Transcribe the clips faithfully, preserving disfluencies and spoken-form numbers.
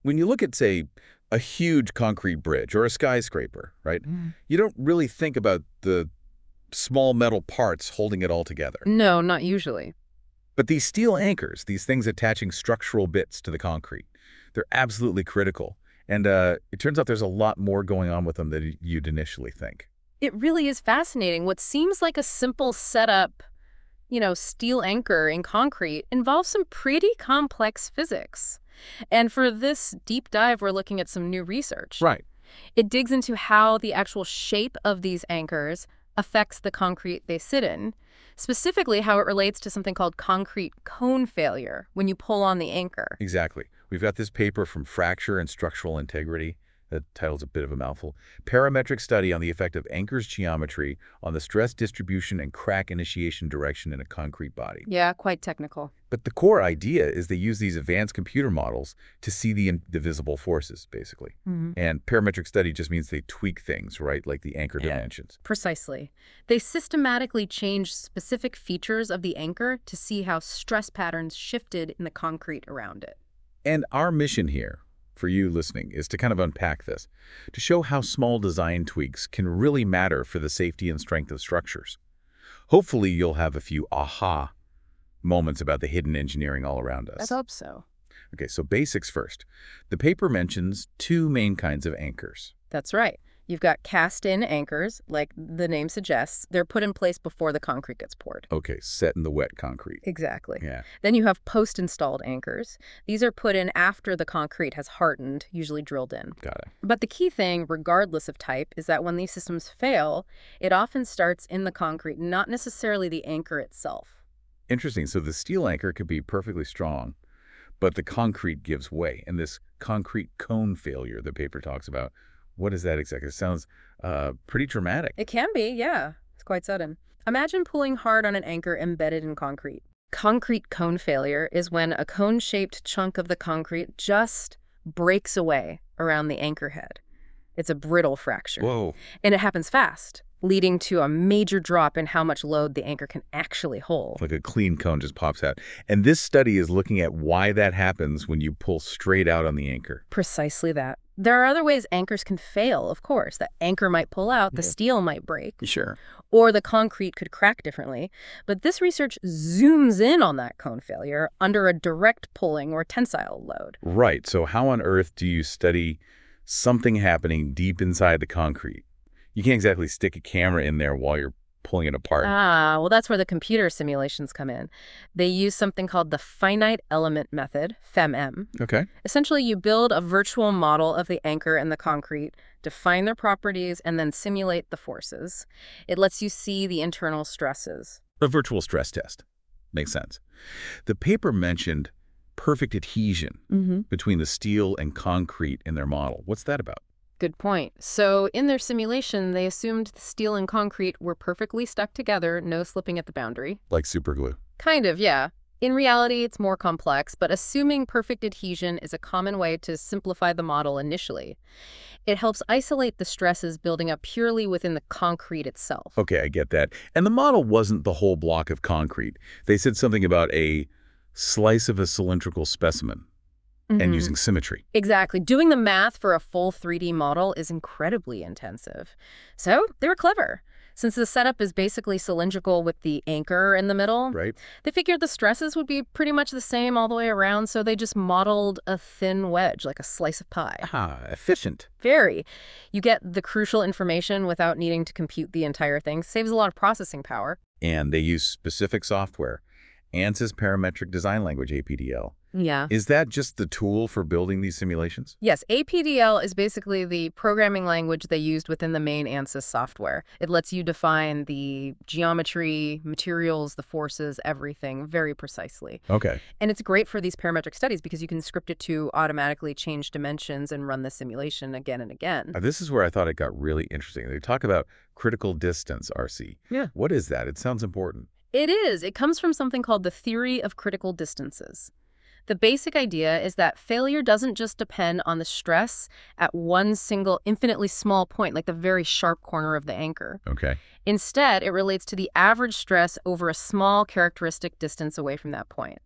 When you look at, say, a huge concrete bridge or a skyscraper, right, Mm. you don't really think about the small metal parts holding it all together. No, not usually. But these steel anchors, these things attaching structural bits to the concrete, they're absolutely critical. And uh, it turns out there's a lot more going on with them than you'd initially think. It really is fascinating. What seems like a simple setup, you know, steel anchor in concrete involves some pretty complex physics. And for this deep dive, we're looking at some new research. Right. It digs into how the actual shape of these anchors affects the concrete they sit in, specifically how it relates to something called concrete cone failure when you pull on the anchor. Exactly. We've got this paper from Fracture and Structural Integrity. The title's a bit of a mouthful. Parametric study on the effect of anchors geometry on the stress distribution and crack initiation direction in a concrete body. Yeah, quite technical. But the core idea is they use these advanced computer models to see the indivisible forces, basically. Mm-hmm. And parametric study just means they tweak things, right, like the anchor Yeah. dimensions. Precisely. They systematically change specific features of the anchor to see how stress patterns shifted in the concrete around it. And our mission here, for you listening, is to kind of unpack this, to show how small design tweaks can really matter for the safety and strength of structures. Hopefully you'll have a few aha moments about the hidden engineering all around us. Let's hope so. Okay, so basics first. The paper mentions two main kinds of anchors. That's right. You've got cast-in anchors, like the name suggests. They're put in place before the concrete gets poured. Okay, set in the wet concrete. Exactly. Yeah. Then you have post-installed anchors. These are put in after the concrete has hardened, usually drilled in. Got it. But the key thing, regardless of type, is that when these systems fail, it often starts in the concrete, not necessarily the anchor itself. Interesting. So the steel anchor could be perfectly strong, but the concrete gives way. And this concrete cone failure the paper talks about, what is that exactly? It sounds uh, pretty dramatic. It can be, yeah. It's quite sudden. Imagine pulling hard on an anchor embedded in concrete. Concrete cone failure is when a cone-shaped chunk of the concrete just breaks away around the anchor head. It's a brittle fracture. Whoa. And it happens fast, leading to a major drop in how much load the anchor can actually hold. Like a clean cone just pops out. And this study is looking at why that happens when you pull straight out on the anchor. Precisely that. There are other ways anchors can fail, of course. The anchor might pull out, the Yeah. steel might break, Sure. or the concrete could crack differently. But this research zooms in on that cone failure under a direct pulling or tensile load. Right. So how on earth do you study something happening deep inside the concrete? You can't exactly stick a camera in there while you're pulling it apart. Ah, well, that's where the computer simulations come in. They use something called the finite element method, FEM-M. Okay. Essentially, you build a virtual model of the anchor and the concrete, define their properties, and then simulate the forces. It lets you see the internal stresses. A virtual stress test. Makes sense. The paper mentioned perfect adhesion Mm-hmm. between the steel and concrete in their model. What's that about? Good point. So in their simulation, they assumed the steel and concrete were perfectly stuck together, no slipping at the boundary. Like superglue. Kind of, yeah. In reality, it's more complex, but assuming perfect adhesion is a common way to simplify the model initially. It helps isolate the stresses building up purely within the concrete itself. Okay, I get that. And the model wasn't the whole block of concrete. They said something about a slice of a cylindrical specimen and Mhm. using symmetry. Exactly. Doing the math for a full three D model is incredibly intensive. So they were clever. Since the setup is basically cylindrical with the anchor in the middle, Right? they figured the stresses would be pretty much the same all the way around, so they just modeled a thin wedge, like a slice of pie. Ah, efficient. Very. You get the crucial information without needing to compute the entire thing. Saves a lot of processing power. And they use specific software. ANSYS Parametric Design Language, A P D L. Yeah. Is that just the tool for building these simulations? Yes, A P D L is basically the programming language they used within the main ANSYS software. It lets you define the geometry, materials, the forces, everything very precisely. Okay. And it's great for these parametric studies because you can script it to automatically change dimensions and run the simulation again and again. Uh, This is where I thought it got really interesting. They talk about critical distance, R C. Yeah. What is that? It sounds important. It is. It comes from something called the theory of critical distances. The basic idea is that failure doesn't just depend on the stress at one single infinitely small point, like the very sharp corner of the anchor. Okay. Instead, it relates to the average stress over a small characteristic distance away from that point.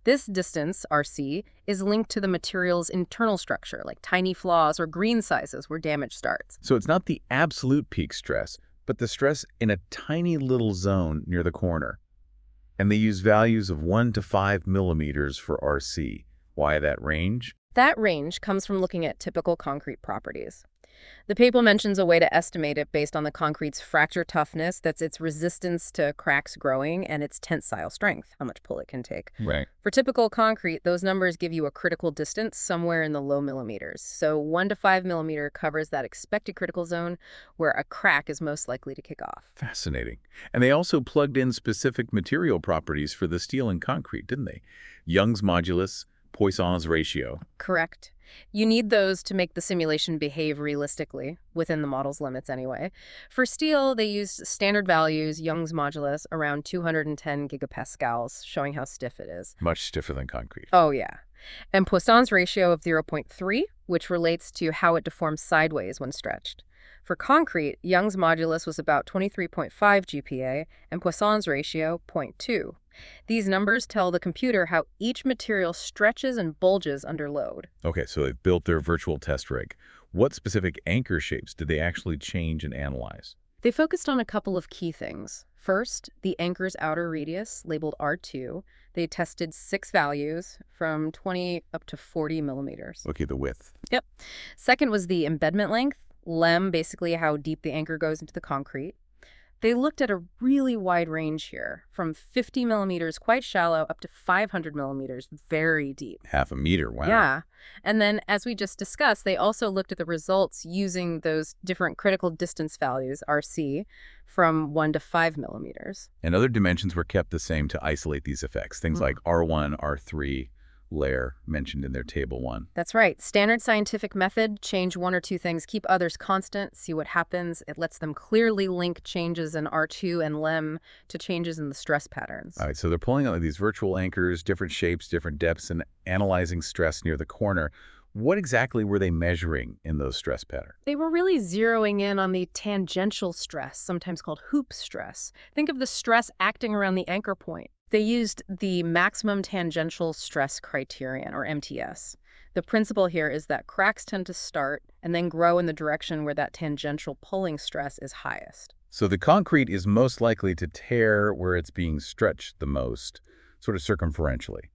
This distance, R C, is linked to the material's internal structure, like tiny flaws or green sizes where damage starts. So it's not the absolute peak stress, but the stress in a tiny little zone near the corner. And they use values of one to five millimeters for R C. Why that range? That range comes from looking at typical concrete properties. The paper mentions a way to estimate it based on the concrete's fracture toughness, that's its resistance to cracks growing, and its tensile strength, how much pull it can take. Right. For typical concrete, those numbers give you a critical distance somewhere in the low millimeters. So one to five millimeter covers that expected critical zone where a crack is most likely to kick off. Fascinating. And they also plugged in specific material properties for the steel and concrete, didn't they? Young's modulus, Poisson's ratio. Correct. You need those to make the simulation behave realistically, within the model's limits anyway. For steel, they used standard values, Young's modulus, around two hundred ten gigapascals, showing how stiff it is. Much stiffer than concrete. Oh, yeah. And Poisson's ratio of zero point three, which relates to how it deforms sideways when stretched. For concrete, Young's modulus was about twenty-three point five G P A, and Poisson's ratio zero point two. These numbers tell the computer how each material stretches and bulges under load. Okay, so they've built their virtual test rig. What specific anchor shapes did they actually change and analyze? They focused on a couple of key things. First, the anchor's outer radius, labeled R two. They tested six values from twenty up to forty millimeters. Okay, the width. Yep. Second was the embedment length, lem, basically how deep the anchor goes into the concrete. They looked at a really wide range here, from fifty millimeters, quite shallow, up to five hundred millimeters, very deep. Half a meter, wow. Yeah. And then, as we just discussed, they also looked at the results using those different critical distance values, R C, from one to five millimeters. And other dimensions were kept the same to isolate these effects, things Mm. like R one, R three, layer, mentioned in their table one. That's right. Standard scientific method, change one or two things, keep others constant, see what happens. It lets them clearly link changes in R two and lem to changes in the stress patterns. All right, so they're pulling out these virtual anchors, different shapes, different depths, and analyzing stress near the corner. What exactly were they measuring in those stress patterns? They were really zeroing in on the tangential stress, sometimes called hoop stress. Think of the stress acting around the anchor point. They used the maximum tangential stress criterion, or M T S. The principle here is that cracks tend to start and then grow in the direction where that tangential pulling stress is highest. So the concrete is most likely to tear where it's being stretched the most, sort of circumferentially.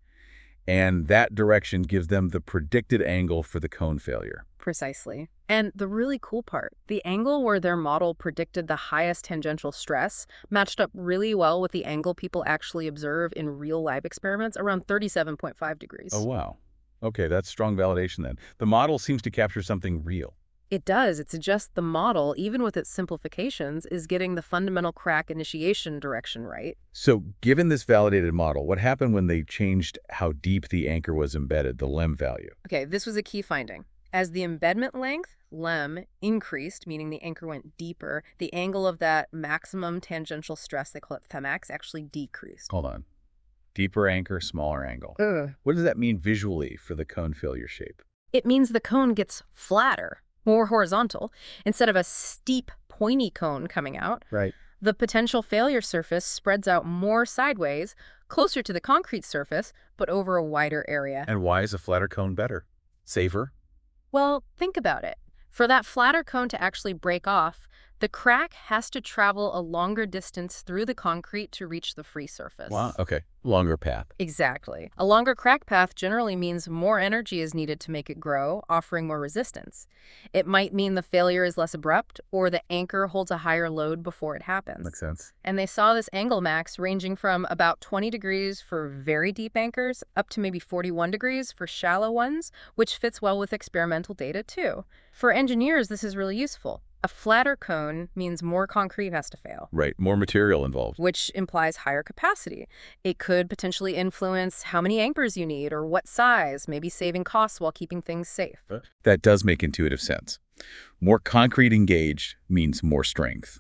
And that direction gives them the predicted angle for the cone failure. Precisely. And the really cool part, the angle where their model predicted the highest tangential stress matched up really well with the angle people actually observe in real lab experiments, around thirty-seven point five degrees. Oh, wow. Okay, that's strong validation then. The model seems to capture something real. It does. It's just the model, even with its simplifications, is getting the fundamental crack initiation direction right. So given this validated model, what happened when they changed how deep the anchor was embedded, the lem value? Okay, this was a key finding. As the embedment length, lem, increased, meaning the anchor went deeper, the angle of that maximum tangential stress, they call it Themax, actually decreased. Hold on. Deeper anchor, smaller angle. Ugh. What does that mean visually for the cone failure shape? It means the cone gets flatter, more horizontal. Instead of a steep, pointy cone coming out, Right. the potential failure surface spreads out more sideways, closer to the concrete surface, but over a wider area. And why is a flatter cone better? Safer? Well, think about it. For that flatter cone to actually break off, the crack has to travel a longer distance through the concrete to reach the free surface. Wow. Okay. Longer path. Exactly. A longer crack path generally means more energy is needed to make it grow, offering more resistance. It might mean the failure is less abrupt, or the anchor holds a higher load before it happens. Makes sense. And they saw this angle max ranging from about twenty degrees for very deep anchors up to maybe forty-one degrees for shallow ones, which fits well with experimental data too. For engineers, this is really useful. A flatter cone means more concrete has to fail, Right. More material involved. which implies higher capacity. It could potentially influence how many anchors you need or what size, maybe saving costs while keeping things safe. That does make intuitive sense. More concrete engaged means more strength.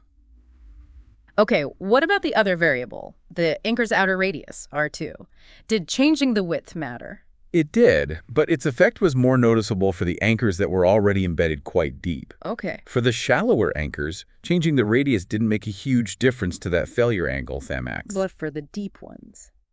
Okay, what about the other variable, the anchor's outer radius, R two? Did changing the width matter? It did, but its effect was more noticeable for the anchors that were already embedded quite deep. Okay. For the shallower anchors, changing the radius didn't make a huge difference to that failure angle, Themax. But for the deep ones?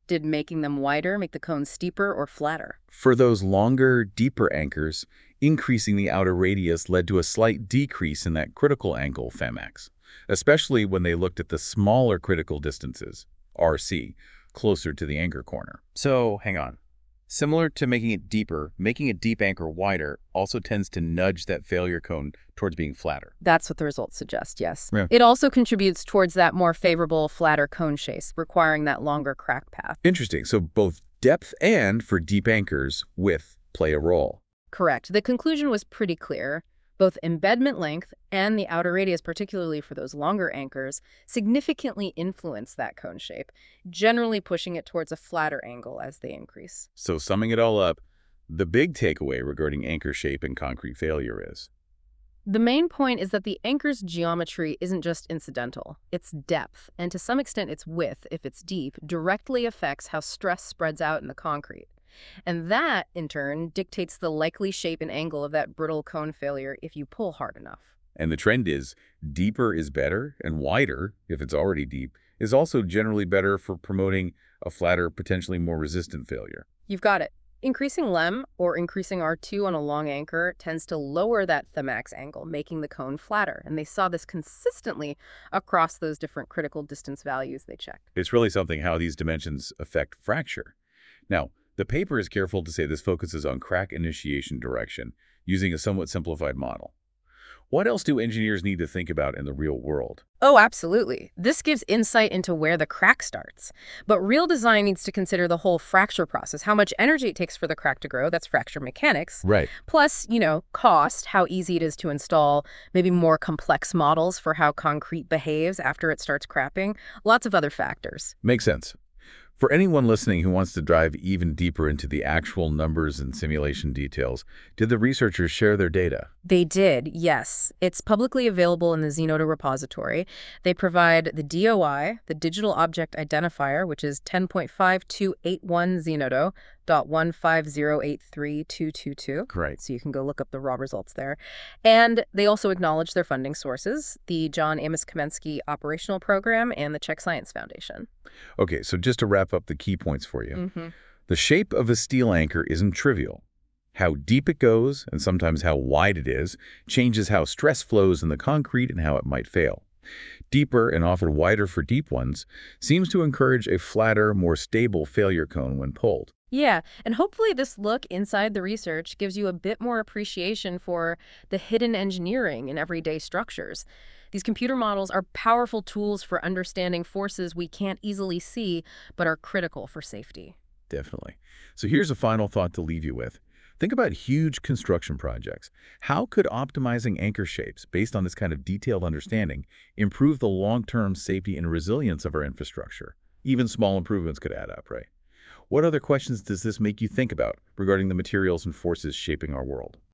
Did making them wider make the cone steeper or flatter? For those longer, deeper anchors, increasing the outer radius led to a slight decrease in that critical angle Femax, especially when they looked at the smaller critical distances, R C, closer to the anchor corner. So, hang on. Similar to making it deeper, making a deep anchor wider also tends to nudge that failure cone towards being flatter. That's what the results suggest, yes. Yeah. It also contributes towards that more favorable, flatter cone shape, requiring that longer crack path. Interesting. So both depth and, for deep anchors, width play a role. Correct. The conclusion was pretty clear. Both embedment length and the outer radius, particularly for those longer anchors, significantly influence that cone shape, generally pushing it towards a flatter angle as they increase. So summing it all up, the big takeaway regarding anchor shape and concrete failure is? The main point is that the anchor's geometry isn't just incidental. Its depth, and to some extent its width, if it's deep, directly affects how stress spreads out in the concrete. And that, in turn, dictates the likely shape and angle of that brittle cone failure if you pull hard enough. And the trend is deeper is better, and wider, if it's already deep, is also generally better for promoting a flatter, potentially more resistant failure. You've got it. Increasing lem, or increasing R two on a long anchor, tends to lower that Femax angle, making the cone flatter. And they saw this consistently across those different critical distance values they checked. It's really something how these dimensions affect fracture. Now, the paper is careful to say this focuses on crack initiation direction, using a somewhat simplified model. What else do engineers need to think about in the real world? Oh, absolutely. This gives insight into where the crack starts. But real design needs to consider the whole fracture process, how much energy it takes for the crack to grow, that's fracture mechanics. Right. Plus, you know, cost, how easy it is to install, maybe more complex models for how concrete behaves after it starts crapping, lots of other factors. Makes sense. For anyone listening who wants to dive even deeper into the actual numbers and simulation details, did the researchers share their data? They did, yes. It's publicly available in the Zenodo repository. They provide the D O I, the Digital Object Identifier, which is ten point five two eight one Zenodo dot one five zero eight three two two two. Great. So you can go look up the raw results there. And they also acknowledge their funding sources, the John Amos Kamensky Operational Program and the Czech Science Foundation. Okay, so just to wrap up the key points for you. Mm-hmm. The shape of a steel anchor isn't trivial. How deep it goes, and sometimes how wide it is, changes how stress flows in the concrete and how it might fail. Deeper and often wider for deep ones seems to encourage a flatter, more stable failure cone when pulled. Yeah, and hopefully this look inside the research gives you a bit more appreciation for the hidden engineering in everyday structures. These computer models are powerful tools for understanding forces we can't easily see, but are critical for safety. Definitely. So here's a final thought to leave you with. Think about huge construction projects. How could optimizing anchor shapes based on this kind of detailed understanding improve the long-term safety and resilience of our infrastructure? Even small improvements could add up, right? What other questions does this make you think about regarding the materials and forces shaping our world?